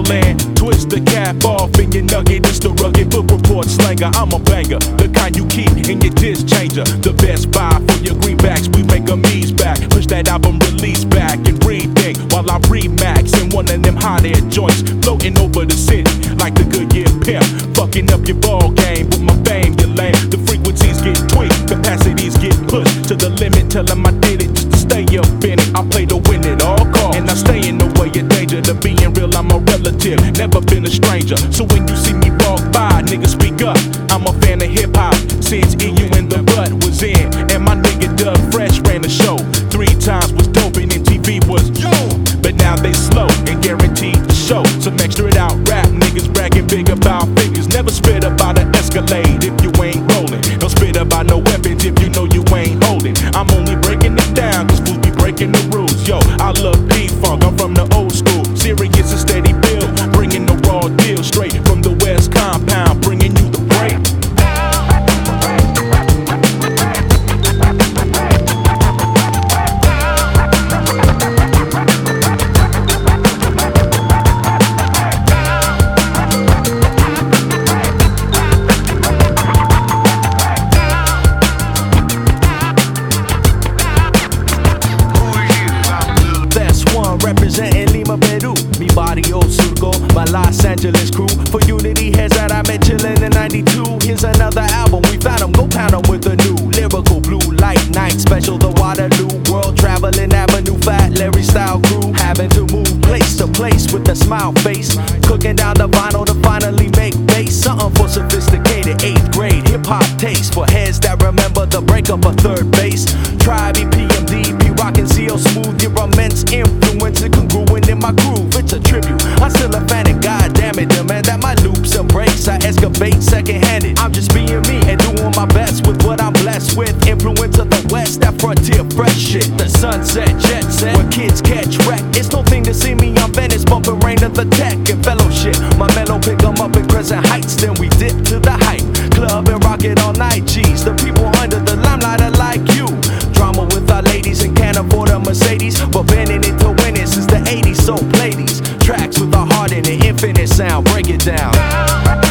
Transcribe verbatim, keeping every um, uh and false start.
land. Twist the cap off and your nugget. It's the rugged book report slanger. I'm a banger, the kind you keep in your disc changer. The best buy for your greenbacks. We make them ease back. Push that album release back and rethink while I remax in one of them hot air joints, floating over the city like the Goodyear pimp. Fucking up your ball game with my fame, you lame. The frequencies get tweaked, capacities get pushed to the limit. Tell them I did it just to stay up in it. I play to win it all costs, and I stay in the way of danger. To being real, I'm a relative, never been a stranger. So when you see me walk by, nigga, speak up. I'm a fan of hip hop since E U and the Rut was in, and my nigga Doug Fresh ran the show. Three times was dope and M T V was yo, but now they slow and guaranteed to show some extra out rap. Niggas bragging big about figures, never spit about an Escalade if you ain't rolling. Don't spit about no weapons if you know you ain't holding. I'm only breaking it down cause fools be breaking the rules. Yo, I love P-Funk, I'm from the old school. Serious and steady build, bringing the raw deal straight from the West Compound, bringing you the break. Representing Lima, Peru, mi barrio surco, my Los Angeles crew. For unity heads that I met chillin' in ninety-two. Here's another album, we found 'em, go pound 'em with a new lyrical blue light night special. The Waterloo world traveling avenue, fat Larry style crew. Having to move place to place with a smile face. Cooking down the vinyl to finally make bass. Something for sophisticated eighth grade hip hop taste. For heads that remember the breakup of third base. Tribe, E P M D, be rockin' C L Smooth, your immense influence and congruent in my groove. It's a tribute, I'm still a fan and goddamn it, demand that my loops embrace. I excavate second-handed. I'm just being me and doing my best with what I'm blessed with. Influence of the West, that frontier fresh shit. The sunset jet set, where kids catch wreck. It's no thing to see me on Venice, bumping rain of the tech and fellowship. My mellow pick 'em up in Crescent Heights, then we dip to the hype club and rock it all night. G's, the people under the limelight are like you. Drama with our ladies and can't afford a Mercedes, but bending it to win it since the eighties. So play these tracks with our heart in an infinite sound. Break it down.